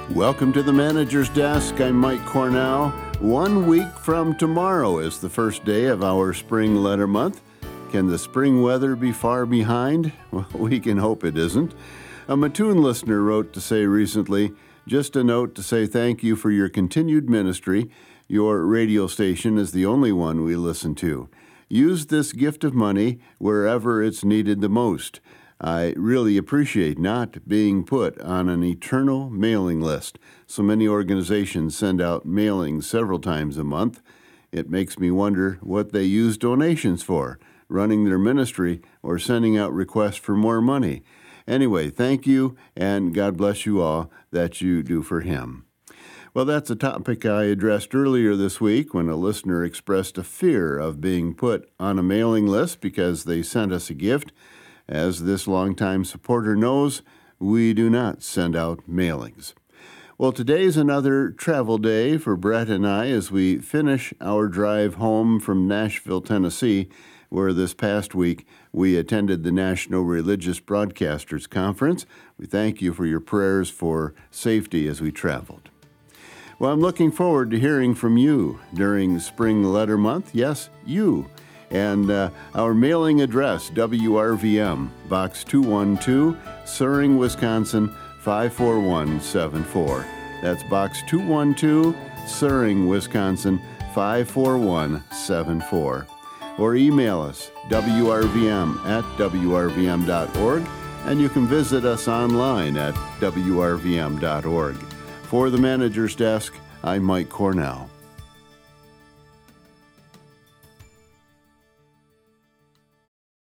Welcome to the Manager's Desk. I'm Mike Cornell. 1 week from tomorrow is the first day of our spring letter month. Can the spring weather be far behind? Well, we can hope it isn't. A Mattoon listener wrote to say recently, just a note to say thank you for your continued ministry. Your radio station is the only one we listen to. Use this gift of money wherever it's needed the most. I really appreciate not being put on an eternal mailing list. So many organizations send out mailings several times a month. It makes me wonder what they use donations for, running their ministry or sending out requests for more money. Anyway, thank you, and God bless you all that you do for Him. Well, that's a topic I addressed earlier this week when a listener expressed a fear of being put on a mailing list because they sent us a gift. As this longtime supporter knows, we do not send out mailings. Well, today's another travel day for Brett and I as we finish our drive home from Nashville, Tennessee, where this past week we attended the National Religious Broadcasters Conference. We thank you for your prayers for safety as we traveled. Well, I'm looking forward to hearing from you during Spring Letter Month. Yes, you. And our mailing address, WRVM, Box 212, Suring, Wisconsin, 54174. That's Box 212, Suring, Wisconsin, 54174. Or email us, wrvm@wrvm.org, and you can visit us online at wrvm.org. For the Manager's Desk, I'm Mike Cornell.